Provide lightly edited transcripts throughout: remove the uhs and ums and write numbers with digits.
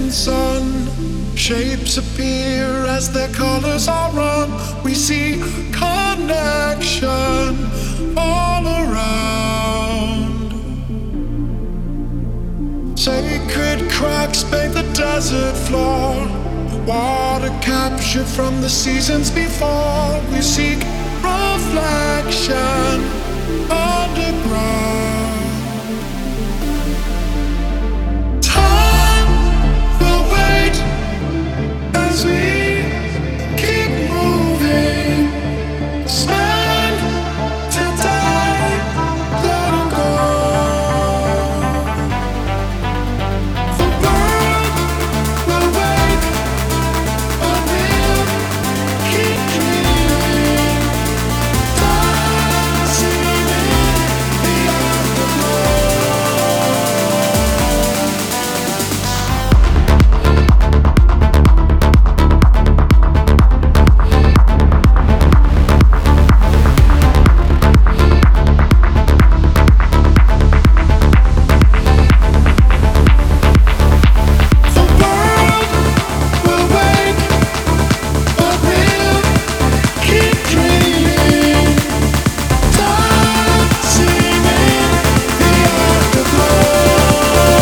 sun. Shapes appear as their colors are run. We see connection all around. Sacred cracks bathe the desert floor. Water captured from the seasons before. We seek reflection underground. Time will wait as we keep moving. Spend today, let 'em go. The world will wait, but we'll keep dreaming. Dancing in the afterglow. The world will wait, but we'll keep dreaming. Dancing in the afterglow.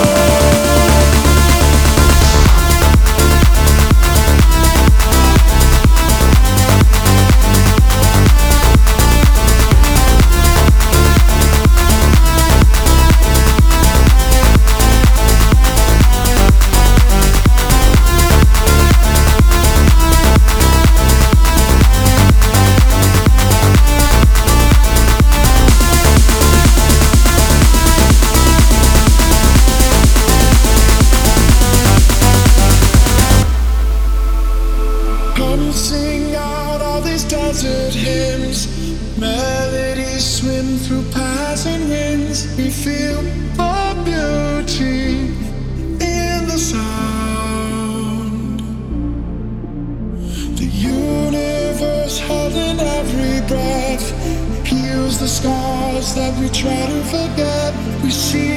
Come sing out all these desert hymns. Melodies swim through passing winds. We feel the beauty in the sound. The universe holding every breath heals the scars that we try to forget. We see